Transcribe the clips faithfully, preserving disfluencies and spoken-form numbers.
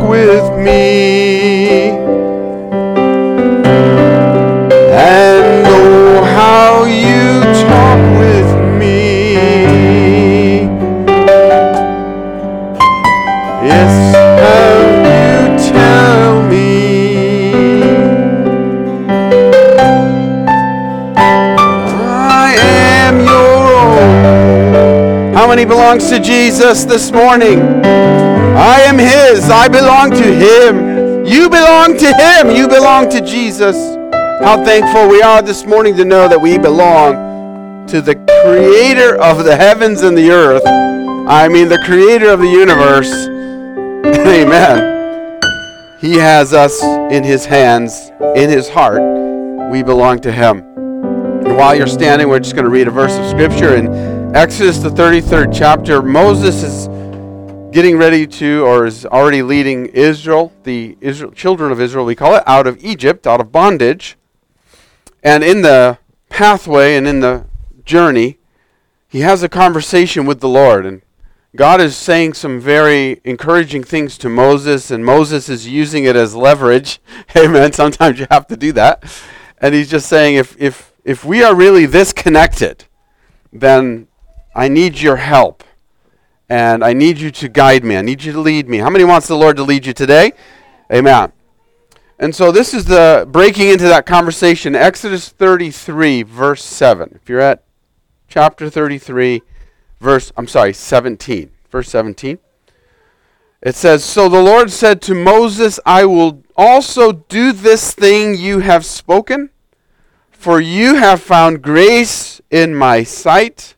talk with me, and oh, how you talk with me. Yes, how you tell me I am your own. How many belongs to Jesus this morning? I am His. I belong to Him. You belong to Him. You belong to Jesus. How thankful we are this morning to know that we belong to the Creator of the heavens and the earth. I mean, the Creator of the universe. Amen. He has us in His hands, in His heart. We belong to Him. And while you're standing, we're just going to read a verse of Scripture in Exodus, the thirty-third chapter. Moses is getting ready to, or is already leading Israel, the Israel, children of Israel, we call it, out of Egypt, out of bondage. And in the pathway and in the journey, he has a conversation with the Lord. And God is saying some very encouraging things to Moses, and Moses is using it as leverage. Amen. Sometimes you have to do that. And he's just saying, if if if we are really this connected, then I need your help. And I need you to guide me. I need you to lead me. How many wants the Lord to lead you today? Amen. And so this is the breaking into that conversation. Exodus thirty-three, verse seven. If you're at chapter thirty-three, verse, I'm sorry, seventeen. Verse seventeen. It says, So the Lord said to Moses, I will also do this thing you have spoken, for you have found grace in my sight,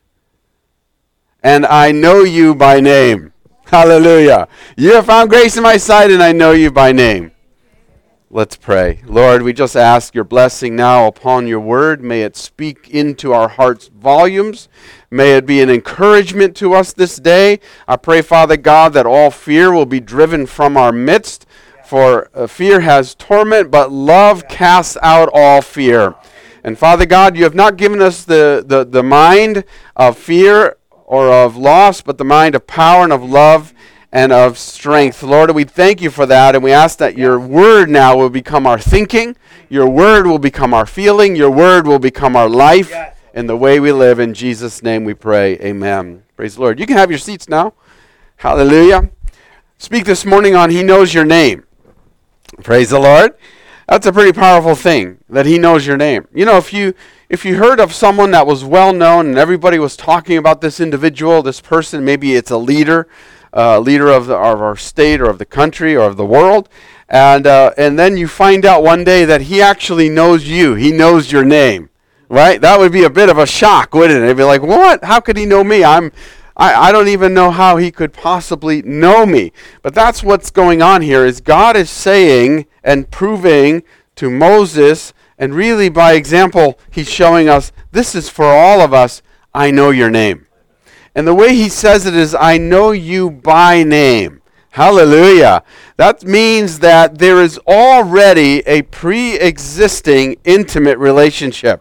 and I know you by name. Hallelujah. You have found grace in my sight, and I know you by name. Let's pray. Lord, we just ask your blessing now upon your word. May it speak into our hearts' volumes. May it be an encouragement to us this day. I pray, Father God, that all fear will be driven from our midst. For uh, fear has torment, but love casts out all fear. And Father God, you have not given us the, the, the mind of fear or of loss, but the mind of power and of love and of strength. Lord, we thank you for that, and we ask that your word now will become our thinking, your word will become our feeling, your word will become our life, and the way we live. In Jesus' name we pray, amen. Praise the Lord. You can have your seats now. Hallelujah. Speak this morning on He knows your name. Praise the Lord. That's a pretty powerful thing, that He knows your name. You know, if you if you heard of someone that was well known and everybody was talking about this individual, this person, maybe it's a leader, uh, leader of, the, of our state or of the country or of the world, and uh, and then you find out one day that he actually knows you. He knows your name, right? That would be a bit of a shock, wouldn't it? It'd be like, what? How could he know me? I'm I, I don't even know how he could possibly know me. But that's what's going on here, is God is saying and proving to Moses, and really by example, he's showing us, this is for all of us, I know your name. And the way he says it is, I know you by name. Hallelujah. That means that there is already a pre-existing intimate relationship.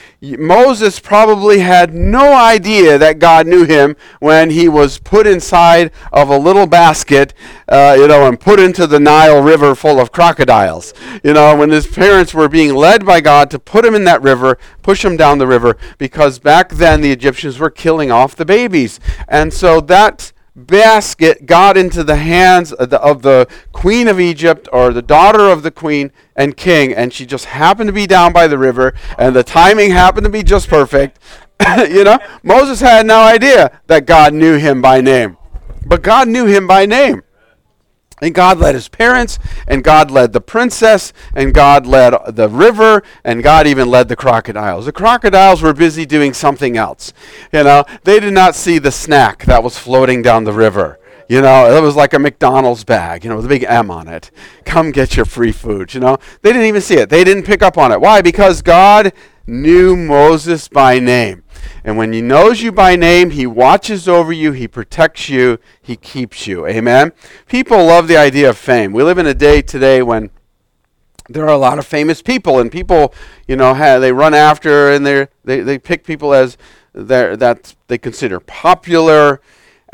Moses probably had no idea that God knew him when he was put inside of a little basket, uh, you know, and put into the Nile River full of crocodiles. You know, when his parents were being led by God to put him in that river, push him down the river, because back then the Egyptians were killing off the babies. And so that basket got into the hands of the, of the queen of Egypt, or the daughter of the queen and king, and she just happened to be down by the river, and the timing happened to be just perfect. You know, Moses had no idea that God knew him by name, but God knew him by name. And God led his parents, and God led the princess, and God led the river, and God even led the crocodiles. The crocodiles were busy doing something else. You know, they did not see the snack that was floating down the river. You know, it was like a McDonald's bag, you know, with a big M on it. Come get your free food, you know. They didn't even see it. They didn't pick up on it. Why? Because God knew Moses by name. And when he knows you by name, he watches over you, he protects you, he keeps you. Amen? People love the idea of fame. We live in a day today when there are a lot of famous people, and people, you know, have, they run after, and they they they pick people as that they consider popular,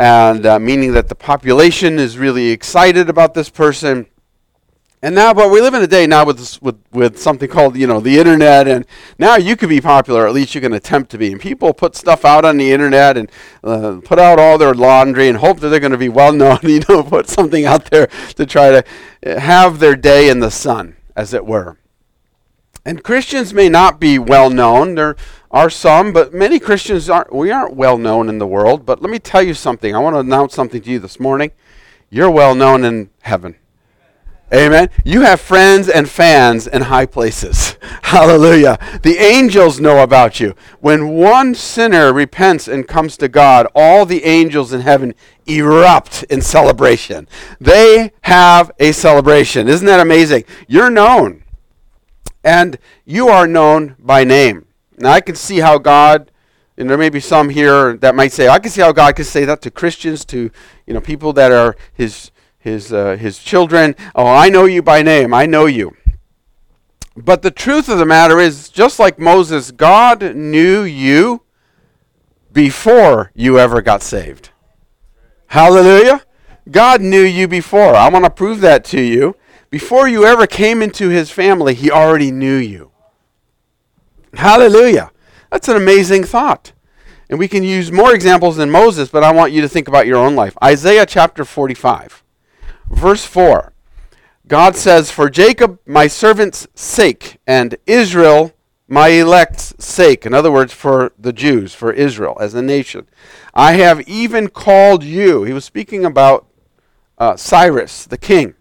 and uh, meaning that the population is really excited about this person. And now, but we live in a day now with, this, with with something called, you know, the internet, and now you could be popular, or at least you can attempt to be. And people put stuff out on the internet and uh, put out all their laundry and hope that they're going to be well known, you know, put something out there to try to have their day in the sun, as it were. And Christians may not be well known. There are some, but many Christians aren't. We aren't well known in the world. But let me tell you something. I want to announce something to you this morning. You're well known in heaven. Amen. You have friends and fans in high places. Hallelujah. The angels know about you. When one sinner repents and comes to God, all the angels in heaven erupt in celebration. They have a celebration. Isn't that amazing? You're known. And you are known by name. Now I can see how God, and there may be some here that might say, I can see how God can say that to Christians, to, you know, people that are his his uh, his children. Oh, I know you by name. I know you. But the truth of the matter is, just like Moses, God knew you before you ever got saved. Hallelujah. God knew you before. I want to prove that to you. Before you ever came into his family, he already knew you. Hallelujah. That's an amazing thought. And we can use more examples than Moses, but I want you to think about your own life. Isaiah chapter forty-five. Verse four, God says, for Jacob my servant's sake, and Israel my elect's sake. In other words, for the Jews, for Israel as a nation. I have even called you. He was speaking about uh, Cyrus, the king.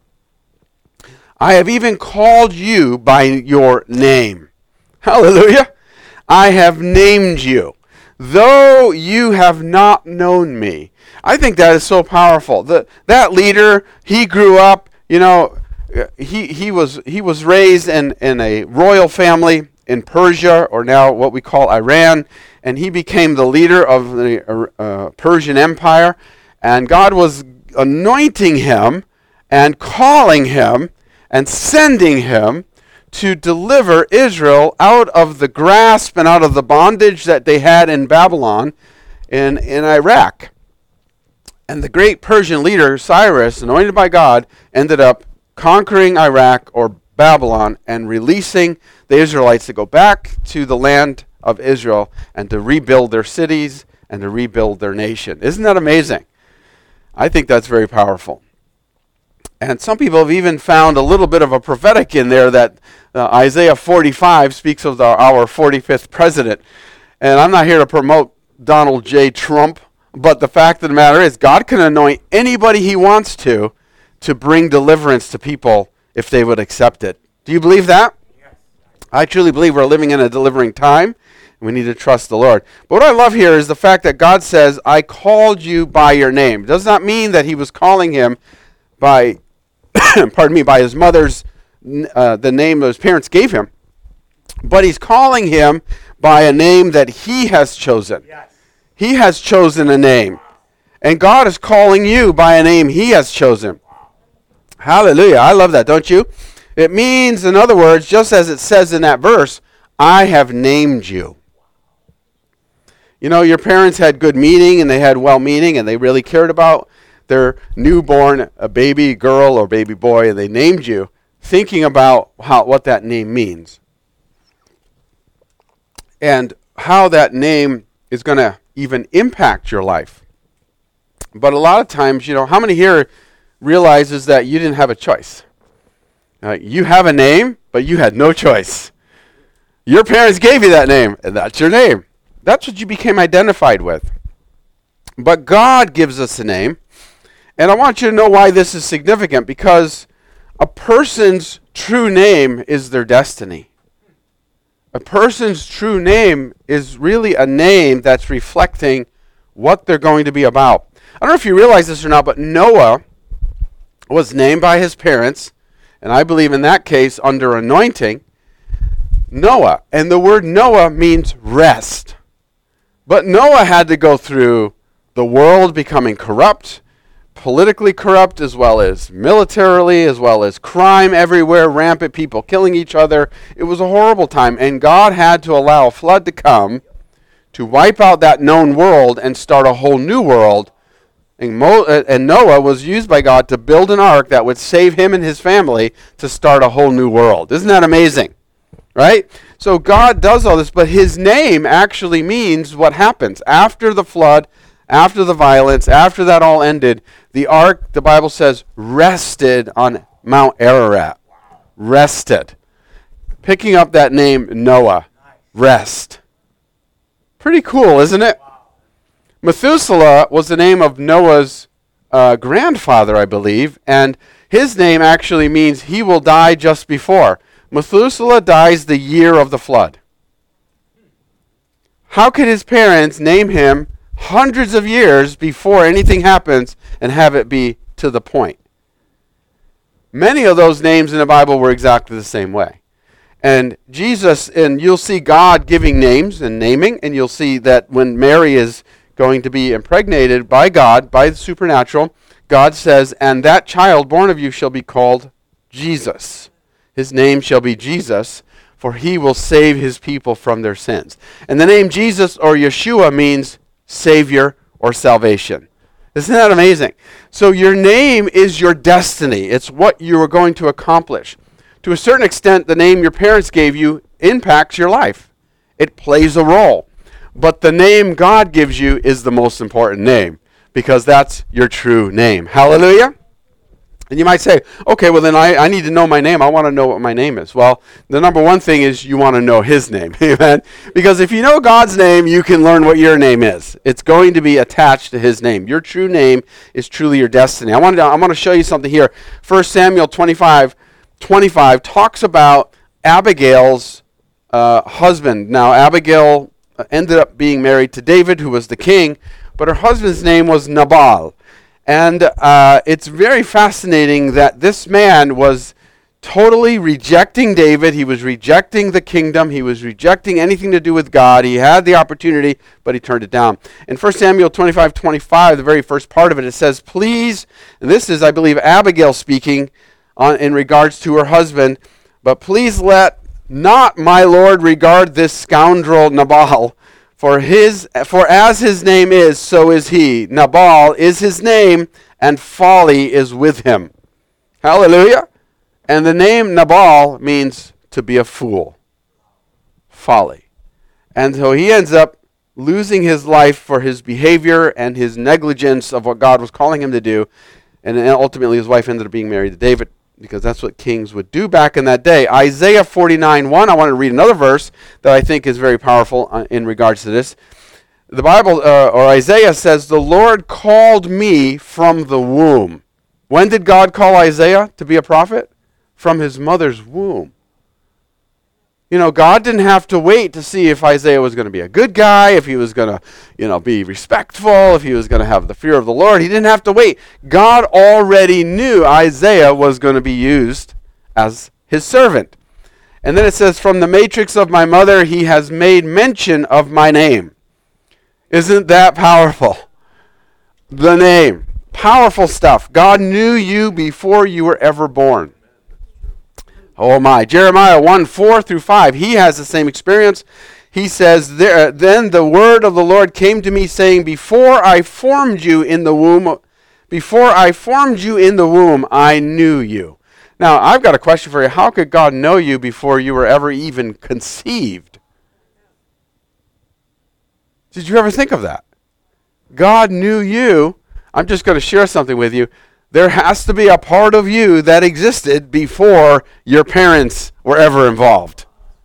I have even called you by your name. Hallelujah. I have named you, though you have not known me. I think that is so powerful. The, that leader, he grew up, you know, he he was he was raised in, in a royal family in Persia, or now what we call Iran, and he became the leader of the uh, Persian Empire, and God was anointing him and calling him and sending him to deliver Israel out of the grasp and out of the bondage that they had in Babylon in, in Iraq. And the great Persian leader, Cyrus, anointed by God, ended up conquering Iraq or Babylon and releasing the Israelites to go back to the land of Israel and to rebuild their cities and to rebuild their nation. Isn't that amazing? I think that's very powerful. And some people have even found a little bit of a prophetic in there that uh, Isaiah forty-five speaks of the, our forty-fifth president. And I'm not here to promote Donald J. Trump, but the fact of the matter is God can anoint anybody he wants to to bring deliverance to people if they would accept it. Do you believe that? Yes. I truly believe we're living in a delivering time. We need to trust the Lord. But what I love here is the fact that God says, I called you by your name. It does not mean that he was calling him by, pardon me, by his mother's, uh, the name his parents gave him. But he's calling him by a name that he has chosen. Yes. He has chosen a name. And God is calling you by a name he has chosen. Hallelujah. I love that, don't you? It means, in other words, just as it says in that verse, I have named you. You know, your parents had good meaning and they had well-meaning and they really cared about their newborn, a baby girl or baby boy, and they named you, thinking about how what that name means. And how that name is going to even impact your life. But a lot of times, you know, how many here realizes that you didn't have a choice? Uh, you have a name, but you had no choice. Your parents gave you that name, and that's your name. That's what you became identified with. But God gives us a name, and I want you to know why this is significant, because a person's true name is their destiny. A person's true name is really a name that's reflecting what they're going to be about. I don't know if you realize this or not, but Noah was named by his parents, and I believe in that case under anointing, Noah. And the word Noah means rest. But Noah had to go through the world becoming corrupt, politically corrupt, as well as militarily, as well as crime everywhere, rampant people killing each other. It was a horrible time, and God had to allow a flood to come to wipe out that known world and start a whole new world And, Mo, uh, and Noah was used by God to build an ark that would save him and his family to start a whole new world. Isn't that amazing? Right? So God does all this, but his name actually means what happens. After the flood, after the violence, after that all ended, the ark, the Bible says, rested on Mount Ararat. Rested. Picking up that name, Noah. Rest. Pretty cool, isn't it? Methuselah was the name of Noah's uh, grandfather, I believe, and his name actually means he will die just before. Methuselah dies the year of the flood. How could his parents name him hundreds of years before anything happens and have it be to the point? Many of those names in the Bible were exactly the same way. And Jesus, and you'll see God giving names and naming, and you'll see that when Mary is going to be impregnated by God, by the supernatural, God says, and that child born of you shall be called Jesus. His name shall be Jesus, for he will save his people from their sins. And the name Jesus or Yeshua means Savior or salvation. Isn't that amazing? So your name is your destiny. It's what you are going to accomplish. To a certain extent, the name your parents gave you impacts your life. It plays a role. But the name God gives you is the most important name, because that's your true name. Hallelujah? And you might say, okay, well then I, I need to know my name. I want to know what my name is. Well, the number one thing is you want to know his name. Amen? Because if you know God's name, you can learn what your name is. It's going to be attached to his name. Your true name is truly your destiny. I want to, I want to show you something here. First Samuel twenty-five, twenty-five talks about Abigail's uh, husband. Now, Abigail ended up being married to David, who was the king, but her husband's name was Nabal. And uh, it's very fascinating that this man was totally rejecting David. He was rejecting the kingdom. He was rejecting anything to do with God. He had the opportunity, but he turned it down. In First Samuel twenty-five, twenty-five, the very first part of it, it says, please, and this is, I believe, Abigail speaking on, in regards to her husband, but please let not my Lord regard this scoundrel Nabal, for his for as his name is, so is he. Nabal is his name, and folly is with him. Hallelujah. And the name Nabal means to be a fool. Folly. And so he ends up losing his life for his behavior and his negligence of what God was calling him to do. And ultimately his wife ended up being married to David, because that's what kings would do back in that day. Isaiah forty-nine one, I want to read another verse that I think is very powerful uh, in regards to this. The Bible, uh, or Isaiah says, the Lord called me from the womb. When did God call Isaiah to be a prophet? From his mother's womb. You know, God didn't have to wait to see if Isaiah was going to be a good guy, if he was going to, you know, be respectful, if he was going to have the fear of the Lord. He didn't have to wait. God already knew Isaiah was going to be used as his servant. And then it says, from the matrix of my mother, he has made mention of my name. Isn't that powerful? The name. Powerful stuff. God knew you before you were ever born. Oh my. Jeremiah one, four through five. He has the same experience. He says, there, then the word of the Lord came to me saying, before I formed you in the womb, before I formed you in the womb, I knew you. Now, I've got a question for you. How could God know you before you were ever even conceived? Did you ever think of that? God knew you. I'm just going to share something with you. There has to be a part of you that existed before your parents were ever involved.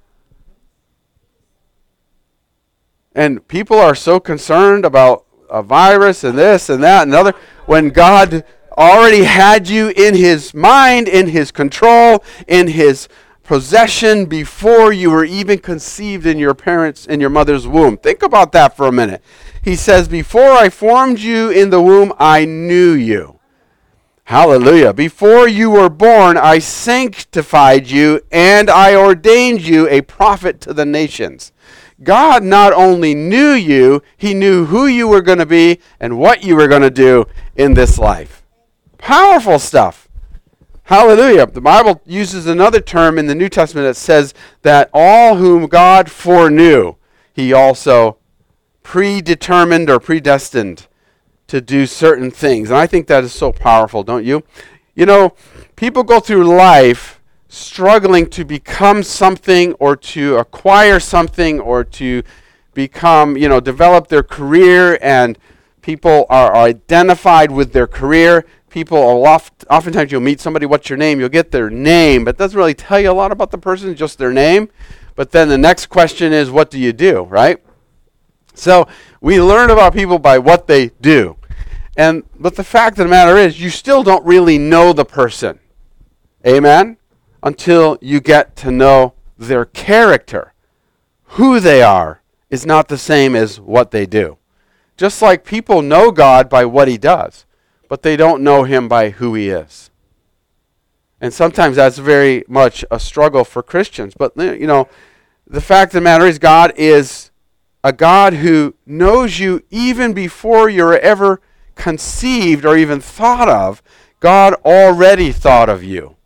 And people are so concerned about a virus and this and that and other, when God already had you in his mind, in his control, in his possession before you were even conceived in your parents' in your mother's womb. Think about that for a minute. He says, before I formed you in the womb, I knew you. Hallelujah. Before you were born, I sanctified you, and I ordained you a prophet to the nations. God not only knew you, he knew who you were going to be and what you were going to do in this life. Powerful stuff. Hallelujah. The Bible uses another term in the New Testament that says that all whom God foreknew, he also predetermined or predestined to do certain things. And I think that is so powerful, don't you? You know, people go through life struggling to become something or to acquire something or to become, you know, develop their career, and people are identified with their career. People are oft, oftentimes you'll meet somebody, what's your name? You'll get their name, but it doesn't really tell you a lot about the person, just their name. But then the next question is, what do you do, right? So we learn about people by what they do. And but the fact of the matter is, you still don't really know the person. Amen? Until you get to know their character. Who they are is not the same as what they do. Just like people know God by what he does, but they don't know him by who he is. And sometimes that's very much a struggle for Christians. But, you know, the fact of the matter is, God is a God who knows you even before you're ever conceived or even thought of. God already thought of you.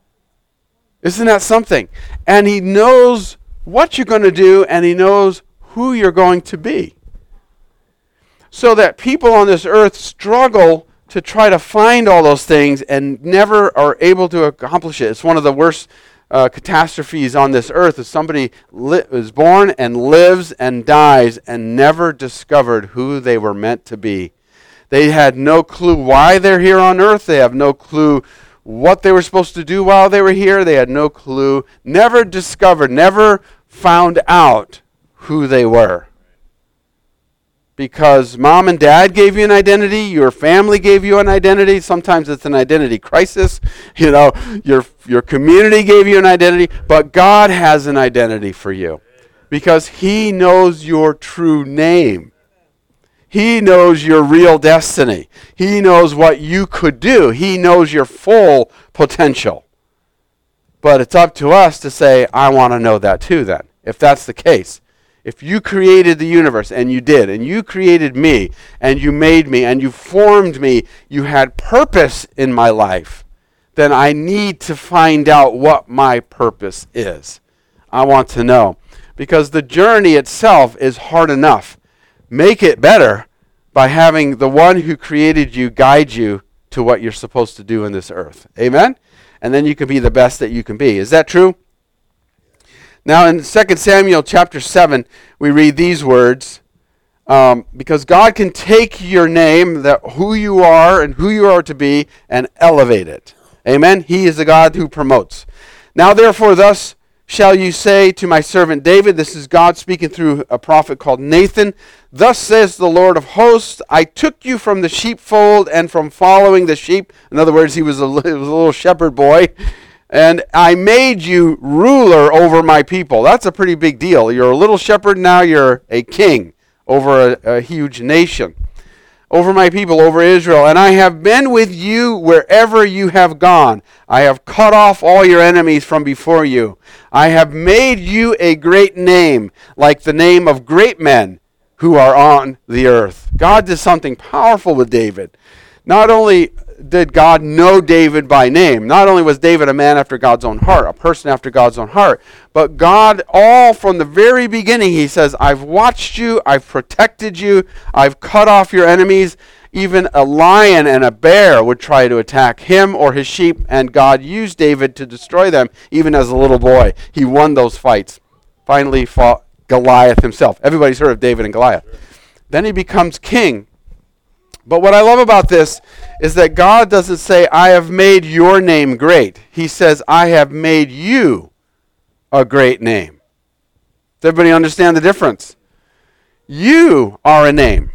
Isn't that something? And he knows what you're going to do, and he knows who you're going to be. So that people on this earth struggle to try to find all those things and never are able to accomplish it. It's one of the worst uh, catastrophes on this earth, is somebody li- is born and lives and dies and never discovered who they were meant to be. They had no clue why they're here on earth. They have no clue what they were supposed to do while they were here. They had no clue, never discovered, never found out who they were. Because mom and dad gave you an identity, your family gave you an identity. Sometimes it's an identity crisis. You know, your your community gave you an identity, but God has an identity for you because he knows your true name. He knows your real destiny. He knows what you could do. He knows your full potential. But it's up to us to say, I want to know that too then, if that's the case. If you created the universe, and you did, and you created me, and you made me, and you formed me, you had purpose in my life, then I need to find out what my purpose is. I want to know. Because the journey itself is hard enough. Make it better by having the one who created you guide you to what you're supposed to do in this earth. Amen? And then you can be the best that you can be. Is that true? Now in Second Samuel chapter seven, we read these words, um, because God can take your name, that who you are and who you are to be, and elevate it. Amen? He is the God who promotes. Now therefore thus shall you say to my servant David, this is God speaking through a prophet called Nathan, thus says the Lord of hosts, I took you from the sheepfold and from following the sheep. In other words, he was a, he was a little shepherd boy. And I made you ruler over my people. That's a pretty big deal. You're a little shepherd, now you're a king over a, a huge nation. Over my people, over Israel. And I have been with you wherever you have gone. I have cut off all your enemies from before you. I have made you a great name, like the name of great men who are on the earth. God did something powerful with David. Not only did God know David by name, not only was David a man after God's own heart, a person after God's own heart, but God, all from the very beginning, he says, I've watched you, I've protected you, I've cut off your enemies. Even a lion and a bear would try to attack him or his sheep, and God used David to destroy them, even as a little boy. He won those fights. Finally fought Goliath himself. Everybody's heard of David and Goliath. Then he becomes king. But what I love about this is that God doesn't say, I have made your name great. He says, I have made you a great name. Does everybody understand the difference? You are a name.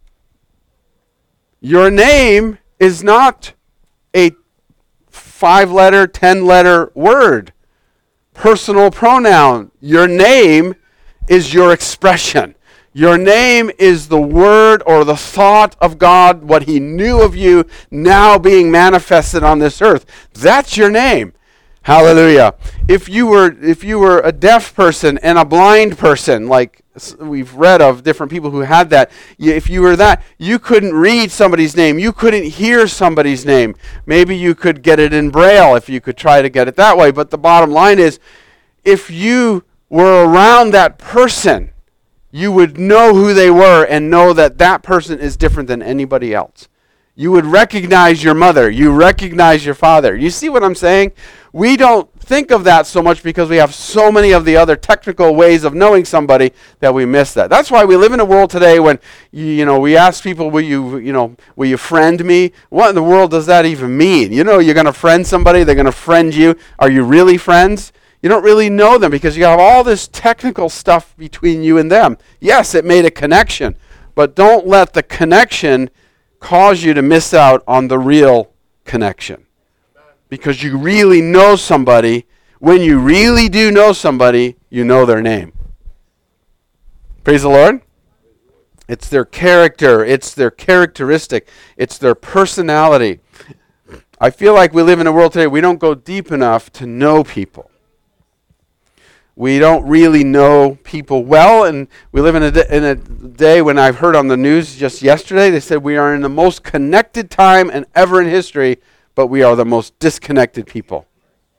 Your name is not a five-letter, ten-letter word. Personal pronoun. Your name is your expression. Your name is the word or the thought of God, what he knew of you now being manifested on this earth. That's your name. Hallelujah. If you were if you were a deaf person and a blind person, like we've read of different people who had that, if you were that, you couldn't read somebody's name. You couldn't hear somebody's name. Maybe you could get it in Braille if you could try to get it that way. But the bottom line is, if you were around that person, you would know who they were and know that that person is different than anybody else. You would recognize your mother. You recognize your father. You see what I'm saying? We don't think of that so much because we have so many of the other technical ways of knowing somebody that we miss that. That's why we live in a world today when, you, you know, we ask people, will you, you know, will you friend me? What in the world does that even mean? You know, you're going to friend somebody, they're going to friend you. Are you really friends? You don't really know them because you have all this technical stuff between you and them. Yes, it made a connection, but don't let the connection cause you to miss out on the real connection. Because you really know somebody. When you really do know somebody, you know their name. Praise the Lord. It's their character. It's their characteristic. It's their personality. I feel like we live in a world today, we don't go deep enough to know people. We don't really know people well, and we live in a, d- in a day when I've heard on the news just yesterday, they said we are in the most connected time and ever in history, but we are the most disconnected people.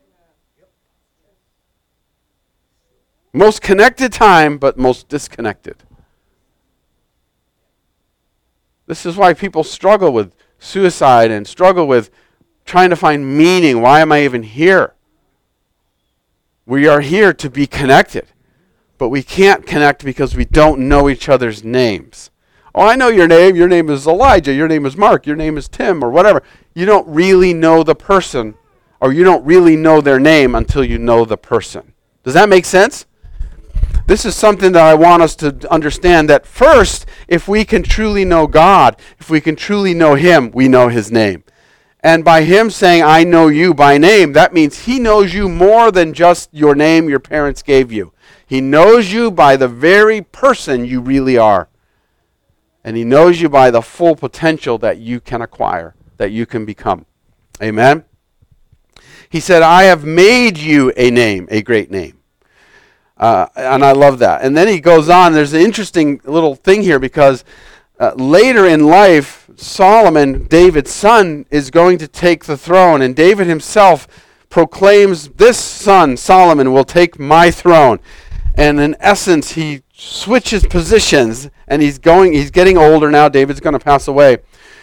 Most connected time, but most disconnected. This is why people struggle with suicide and struggle with trying to find meaning. Why am I even here? We are here to be connected, but we can't connect because we don't know each other's names. Oh, I know your name. Your name is Elijah. Your name is Mark. Your name is Tim or whatever. You don't really know the person, or you don't really know their name until you know the person. Does that make sense? This is something that I want us to understand, that first, if we can truly know God, if we can truly know Him, we know His name. And by Him saying, I know you by name, that means He knows you more than just your name your parents gave you. He knows you by the very person you really are. And He knows you by the full potential that you can acquire, that you can become. Amen? He said, I have made you a name, a great name. Uh, and I love that. And then he goes on. There's an interesting little thing here because uh, later in life, Solomon, David's son, is going to take the throne. And David himself proclaims, this son, Solomon, will take my throne. And in essence, he switches positions. And he's going. He's getting older now. David's going to pass away.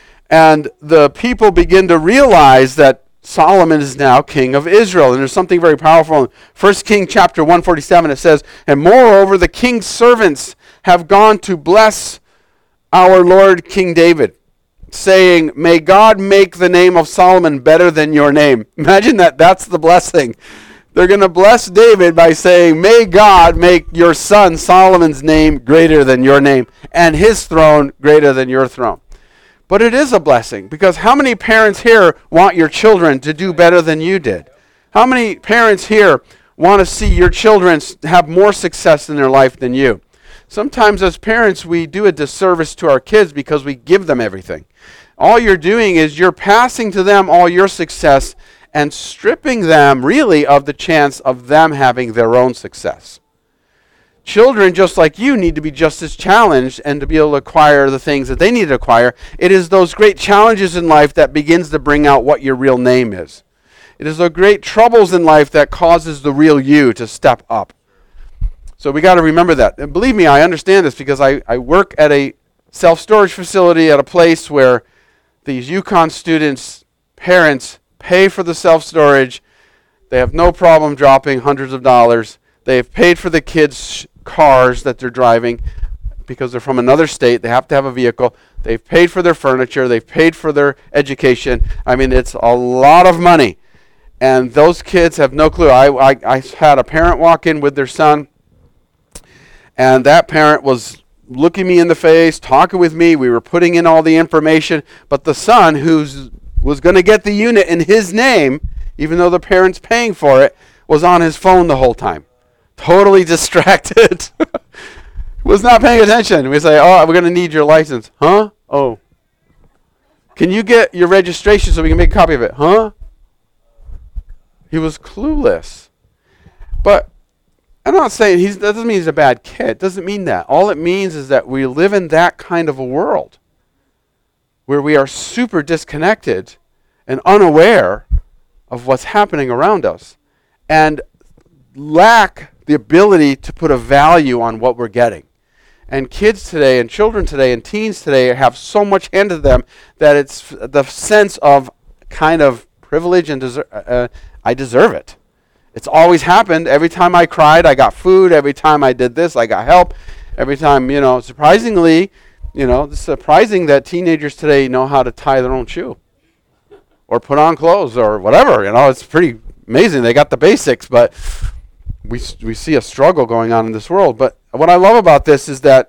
And the people begin to realize that Solomon is now king of Israel. And there's something very powerful. In First Kings chapter one forty-seven, it says, and moreover, the king's servants have gone to bless our Lord King David, saying, may God make the name of Solomon better than your name. Imagine that. That's the blessing. They're going to bless David by saying, may God make your son Solomon's name greater than your name, and his throne greater than your throne. But it is a blessing, because how many parents here want your children to do better than you did? How many parents here want to see your children have more success in their life than you? Sometimes as parents, we do a disservice to our kids because we give them everything. All you're doing is you're passing to them all your success and stripping them really of the chance of them having their own success. Children, just like you, need to be just as challenged and to be able to acquire the things that they need to acquire. It is those great challenges in life that begins to bring out what your real name is. It is the great troubles in life that causes the real you to step up. So we got to remember that. And believe me, I understand this because I, I work at a self-storage facility at a place where these UConn students' parents pay for the self-storage. They have no problem dropping hundreds of dollars. They've paid for the kids' cars that they're driving because they're from another state. They have to have a vehicle. They've paid for their furniture. They've paid for their education. I mean, it's a lot of money. And those kids have no clue. I, I, I had a parent walk in with their son, and that parent was looking me in the face, talking with me. We were putting in all the information. But the son, who was going to get the unit in his name, even though the parent's paying for it, was on his phone the whole time. Totally distracted. Was not paying attention. We say, oh, we're going to need your license. Huh? Oh. Can you get your registration so we can make a copy of it? Huh? He was clueless. But I'm not saying he's, that doesn't mean he's a bad kid. It doesn't mean that. All it means is that we live in that kind of a world where we are super disconnected and unaware of what's happening around us and lack the ability to put a value on what we're getting. And kids today and children today and teens today have so much handed to them that it's the sense of kind of privilege and deser- uh, I deserve it. It's always happened. Every time I cried, I got food. Every time I did this, I got help. Every time, you know, surprisingly, you know, it's surprising that teenagers today know how to tie their own shoe or put on clothes or whatever. You know, it's pretty amazing. They got the basics, but we we see a struggle going on in this world. But what I love about this is that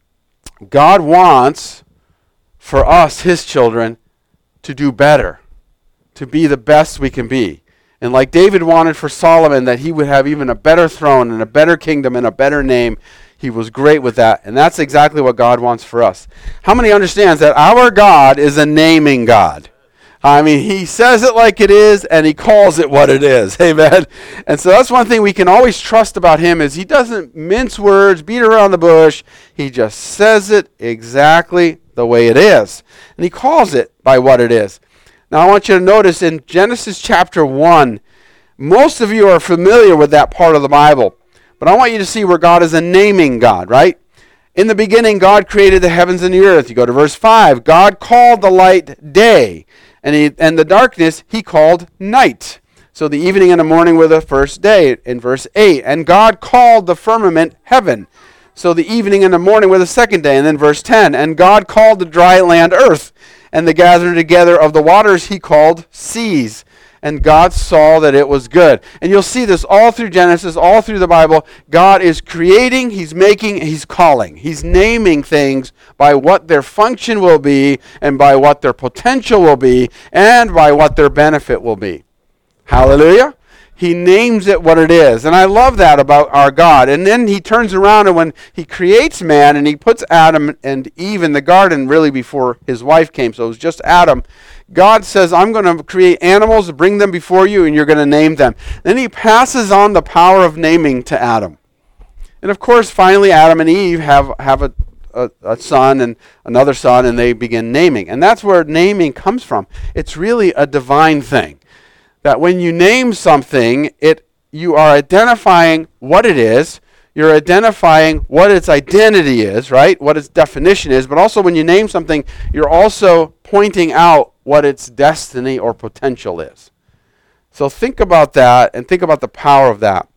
God wants for us, his children, to do better, to be the best we can be. And like David wanted for Solomon that he would have even a better throne and a better kingdom and a better name, he was great with that. And that's exactly what God wants for us. How many understands that our God is a naming God? I mean, he says it like it is, and he calls it what it is. Amen. And so that's one thing we can always trust about him is he doesn't mince words, beat around the bush. He just says it exactly the way it is. And he calls it by what it is. Now, I want you to notice in Genesis chapter one, most of you are familiar with that part of the Bible. But I want you to see where God is a naming God, right? In the beginning, God created the heavens and the earth. You go to verse five. God called the light day. And, he, and the darkness he called night. So the evening and the morning were the first day in verse eight. And God called the firmament heaven. So the evening and the morning were the second day. And then verse ten. And God called the dry land earth. And the gathering together of the waters he called seas. And God saw that it was good. And you'll see this all through Genesis, all through the Bible. God is creating, he's making, he's calling. He's naming things by what their function will be and by what their potential will be and by what their benefit will be. Hallelujah. He names it what it is. And I love that about our God. And then he turns around and when he creates man and he puts Adam and Eve in the garden really before his wife came, so it was just Adam, God says, I'm going to create animals, bring them before you, and you're going to name them. Then he passes on the power of naming to Adam. And of course, finally, Adam and Eve have, have a, a, a son and another son, and they begin naming. And that's where naming comes from. It's really a divine thing. That when you name something, it you are identifying what it is, you're identifying what its identity is, right? What its definition is, but also when you name something, you're also pointing out what its destiny or potential is. So think about that and think about the power of that.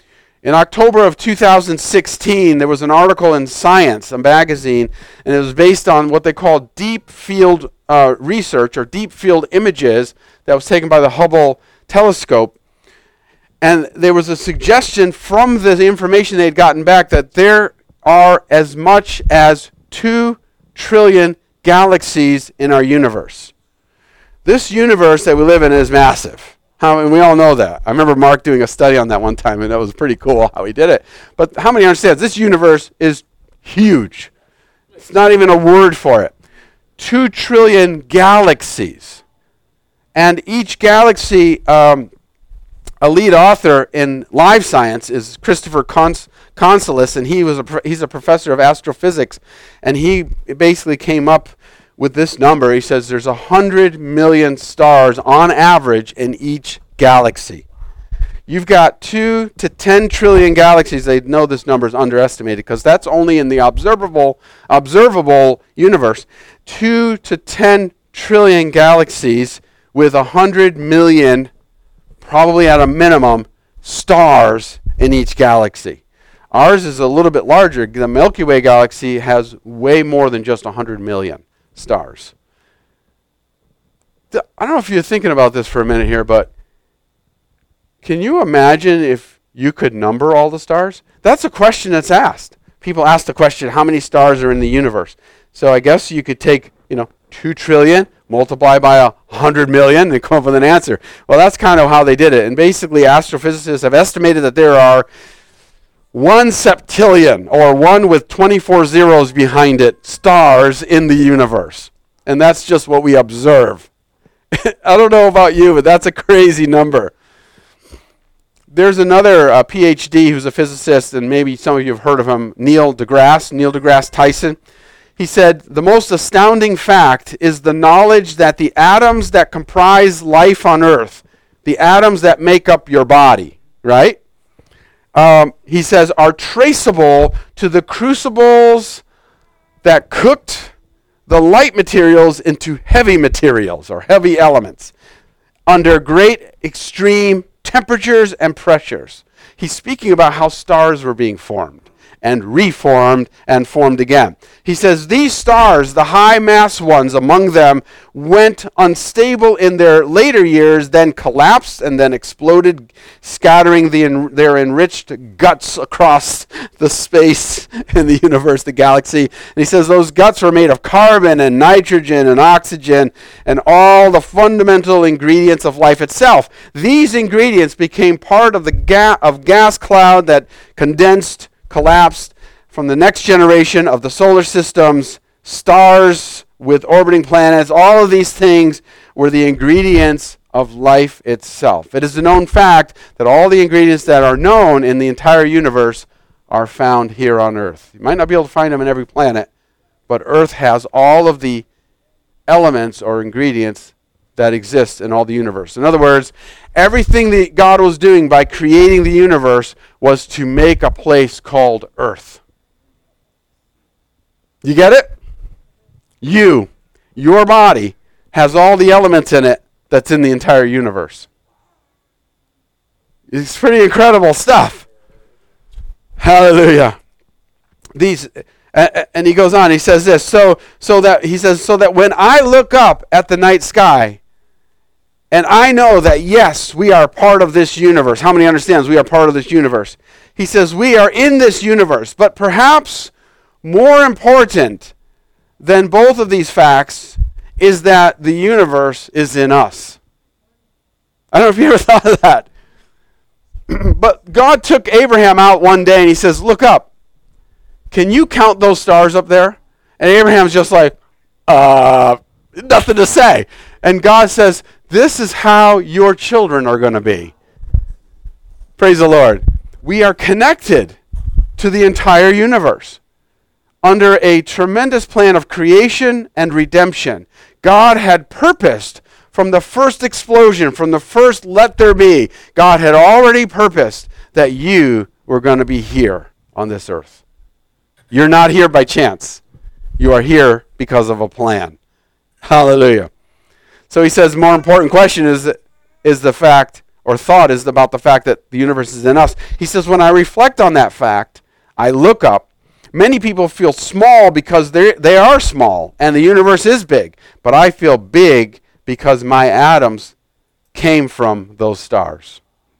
In October of two thousand sixteen, there was an article in Science, a magazine, and it was based on what they call deep field uh, research or deep field images that was taken by the Hubble telescope. And there was a suggestion from the information they had gotten back that there are as much as two trillion galaxies in our universe. This universe that we live in is massive. How, and we all know that. I remember Mark doing a study on that one time, and that was pretty cool how he did it. But how many understand this universe is huge? It's not even a word for it. Two trillion galaxies. And each galaxy, um, a lead author in Live Science is Christopher Cons- Consolis, and he was a pro- he's a professor of astrophysics, and he basically came up with this number. He says there's a hundred million stars on average in each galaxy. You've got two to ten trillion galaxies. They know this number is underestimated because that's only in the observable observable universe. Two to ten trillion galaxies with a hundred million, probably at a minimum, stars in each galaxy. Ours is a little bit larger. The Milky Way galaxy has way more than just a hundred million stars. The, I don't know if you're thinking about this for a minute here, but can you imagine if you could number all the stars? That's a question that's asked. People ask the question, how many stars are in the universe? So I guess you could take, you know, two trillion, multiply by a hundred million, and come up with an answer. Well, that's kind of how they did it. And basically, astrophysicists have estimated that there are one septillion, or one with twenty-four zeros behind it, stars in the universe. And that's just what we observe. I don't know about you, but that's a crazy number. There's another uh, P H D who's a physicist, and maybe some of you have heard of him, Neil deGrasse, Neil deGrasse Tyson. He said, the most astounding fact is the knowledge that the atoms that comprise life on Earth, the atoms that make up your body, right, um, he says, are traceable to the crucibles that cooked the light materials into heavy materials or heavy elements under great extreme temperatures and pressures. He's speaking about how stars were being formed and reformed and formed again. He says these stars, the high mass ones among them, went unstable in their later years, then collapsed and then exploded, scattering the en- their enriched guts across the space in the universe, the galaxy. And he says those guts were made of carbon and nitrogen and oxygen and all the fundamental ingredients of life itself. These ingredients became part of the ga- of gas cloud that condensed, collapsed from the next generation of the solar systems, stars with orbiting planets. All of these things were the ingredients of life itself. It is a known fact that all the ingredients that are known in the entire universe are found here on Earth. You might not be able to find them in every planet, but Earth has all of the elements or ingredients that exist in all the universe. In other words, everything that God was doing by creating the universe was to make a place called Earth. You get it? You, your body, has all the elements in it that's in the entire universe. It's pretty incredible stuff. Hallelujah. These, uh, and he goes on, he says this, so, so that, he says, so that when I look up at the night sky, and I know that, yes, we are part of this universe. How many understands we are part of this universe? He says we are in this universe. But perhaps more important than both of these facts is that the universe is in us. I don't know if you ever thought of that. But God took Abraham out one day and he says, look up. Can you count those stars up there? And Abraham's just like, uh, nothing to say. And God says, this is how your children are going to be. Praise the Lord. We are connected to the entire universe under a tremendous plan of creation and redemption. God had purposed from the first explosion, from the first let there be, God had already purposed that you were going to be here on this earth. You're not here by chance. You are here because of a plan. Hallelujah. So he says, more important question is, is the fact, or thought is about the fact that the universe is in us. He says, when I reflect on that fact, I look up. Many people feel small because they they are small, and the universe is big. But I feel big because my atoms came from those stars.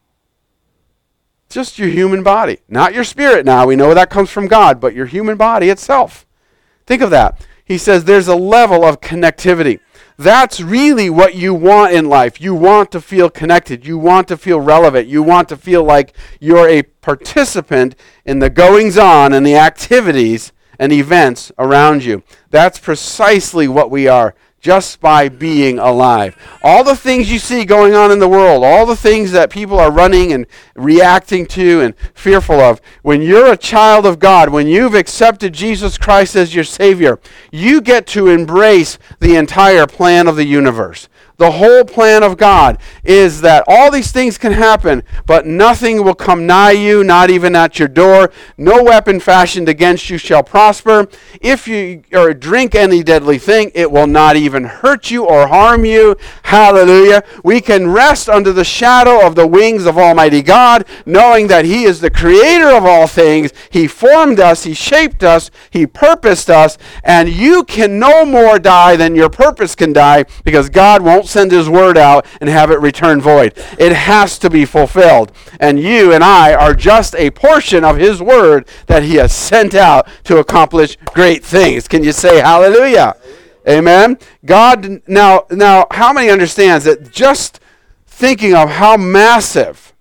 Just your human body, not your spirit now. We know that comes from God, but your human body itself. Think of that. He says there's a level of connectivity. That's really what you want in life. You want to feel connected. You want to feel relevant. You want to feel like you're a participant in the goings-on and the activities and events around you. That's precisely what we are, just by being alive. All the things you see going on in the world, all the things that people are running and reacting to and fearful of, when you're a child of God, when you've accepted Jesus Christ as your Savior, you get to embrace the entire plan of the universe. The whole plan of God is that all these things can happen, but nothing will come nigh you, not even at your door. No weapon fashioned against you shall prosper. If you or drink any deadly thing, it will not even hurt you or harm you. Hallelujah. We can rest under the shadow of the wings of Almighty God, knowing that He is the creator of all things. He formed us, He shaped us, He purposed us, and you can no more die than your purpose can die, because God won't send His word out and have it return void. It has to be fulfilled. And you and I are just a portion of His word that He has sent out to accomplish great things. Can you say hallelujah? Amen. God, now, now, how many understands that just thinking of how massive,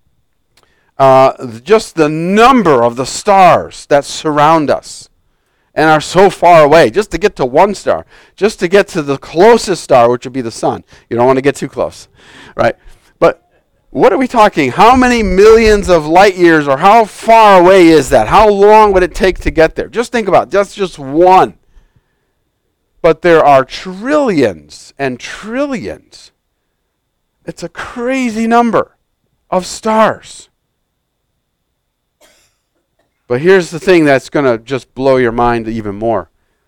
uh, just the number of the stars that surround us and are so far away, just to get to one star, just to get to the closest star, which would be the sun. You don't want to get too close, right? But what are we talking? How many millions of light years, or how far away is that? How long would it take to get there? Just think about it. That's just one. But there are trillions and trillions. It's a crazy number of stars. But here's the thing that's going to just blow your mind even more.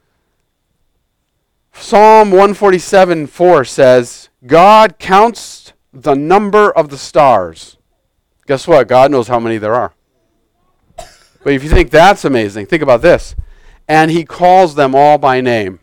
Psalm one forty-seven four says, God counts the number of the stars. Guess what? God knows how many there are. But if you think that's amazing, think about this. And he calls them all by name.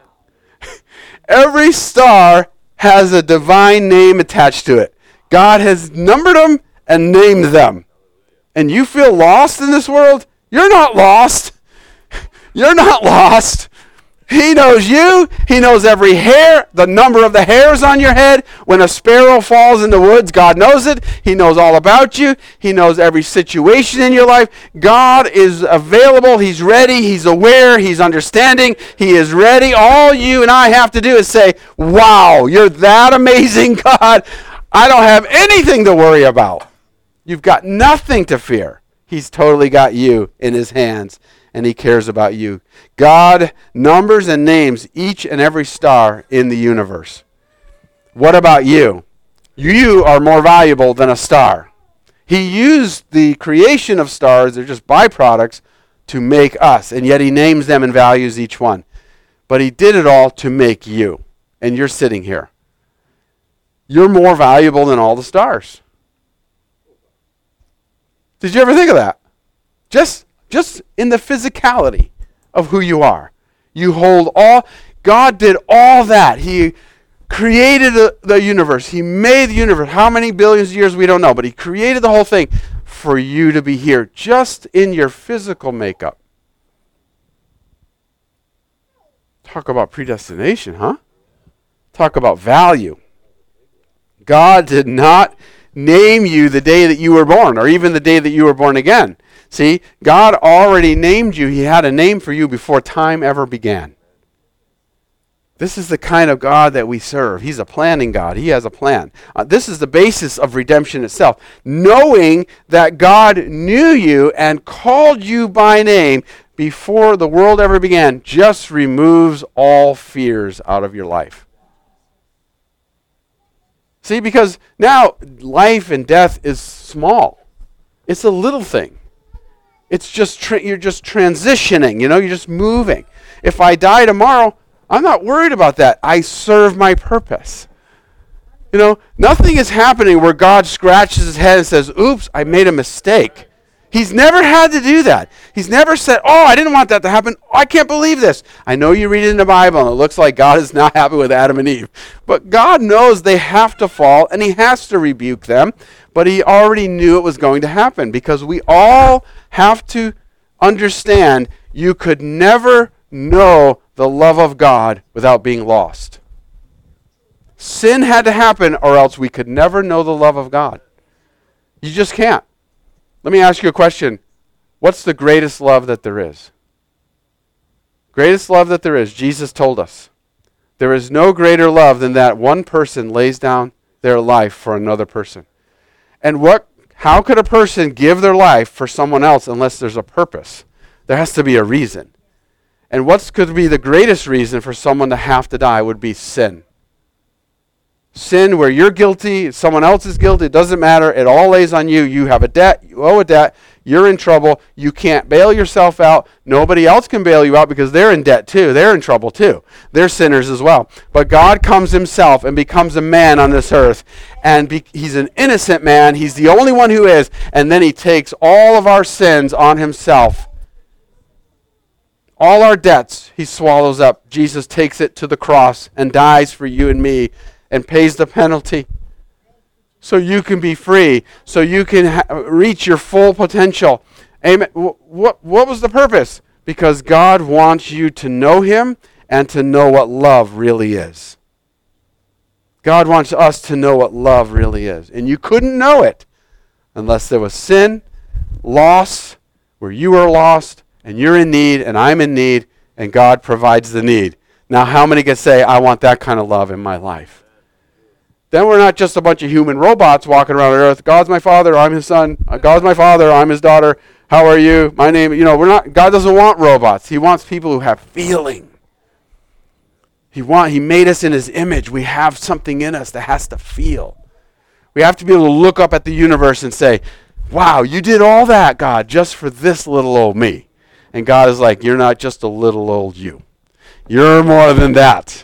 Every star has a divine name attached to it. God has numbered them and named them. And you feel lost in this world? You're not lost. You're not lost. He knows you. He knows every hair, the number of the hairs on your head. When a sparrow falls in the woods, God knows it. He knows all about you. He knows every situation in your life. God is available. He's ready. He's aware. He's understanding. He is ready. All you and I have to do is say, wow, you're that amazing, God. I don't have anything to worry about. You've got nothing to fear. He's totally got you in his hands, and he cares about you. God numbers and names each and every star in the universe. What about you? You are more valuable than a star. He used the creation of stars, they're just byproducts, to make us, and yet he names them and values each one. But he did it all to make you, and you're sitting here. You're more valuable than all the stars. Did you ever think of that? Just, just in the physicality of who you are. You hold all, God did all that. He created the, the universe. He made the universe. How many billions of years, we don't know, but he created the whole thing for you to be here, just in your physical makeup. Talk about predestination, huh? Talk about value. God did not name you the day that you were born, or even the day that you were born again. See, God already named you. He had a name for you before time ever began. This is the kind of God that we serve. He's a planning God. He has a plan. Uh, this is the basis of redemption itself. Knowing that God knew you and called you by name before the world ever began just removes all fears out of your life. See, because now life and death is small. It's a little thing. It's just, tra- you're just transitioning, you know, you're just moving. If I die tomorrow, I'm not worried about that. I serve my purpose. You know, nothing is happening where God scratches his head and says, oops, I made a mistake. He's never had to do that. He's never said, oh, I didn't want that to happen. Oh, I can't believe this. I know you read it in the Bible and it looks like God is not happy with Adam and Eve. But God knows they have to fall and he has to rebuke them. But he already knew it was going to happen because we all have to understand you could never know the love of God without being lost. Sin had to happen or else we could never know the love of God. You just can't. Let me ask you a question. What's the greatest love that there is? Greatest love that there is, Jesus told us. There is no greater love than that one person lays down their life for another person. And what? How could a person give their life for someone else unless there's a purpose? There has to be a reason. And what could be the greatest reason for someone to have to die would be sin. Sin where you're guilty, someone else is guilty, it doesn't matter. It all lays on you. You have a debt, you owe a debt, you're in trouble. You can't bail yourself out. Nobody else can bail you out because they're in debt too. They're in trouble too. They're sinners as well. But God comes himself and becomes a man on this earth. And be, he's an innocent man. He's the only one who is. And then he takes all of our sins on himself. All our debts he swallows up. Jesus takes it to the cross and dies for you and me and pays the penalty so you can be free, so you can ha- reach your full potential. Amen. What, what was the purpose? Because God wants you to know him and to know what love really is. God wants us to know what love really is. And you couldn't know it unless there was sin, loss, where you were lost, and you're in need, and I'm in need, and God provides the need. Now, how many can say, I want that kind of love in my life? Then we're not just a bunch of human robots walking around the earth. God's my father, I'm his son. God's my father, I'm his daughter. How are you? My name, you know, we're not, God doesn't want robots. He wants people who have feeling. He want, he made us in his image. We have something in us that has to feel. We have to be able to look up at the universe and say, wow, you did all that, God, just for this little old me. And God is like, you're not just a little old you. You're more than that.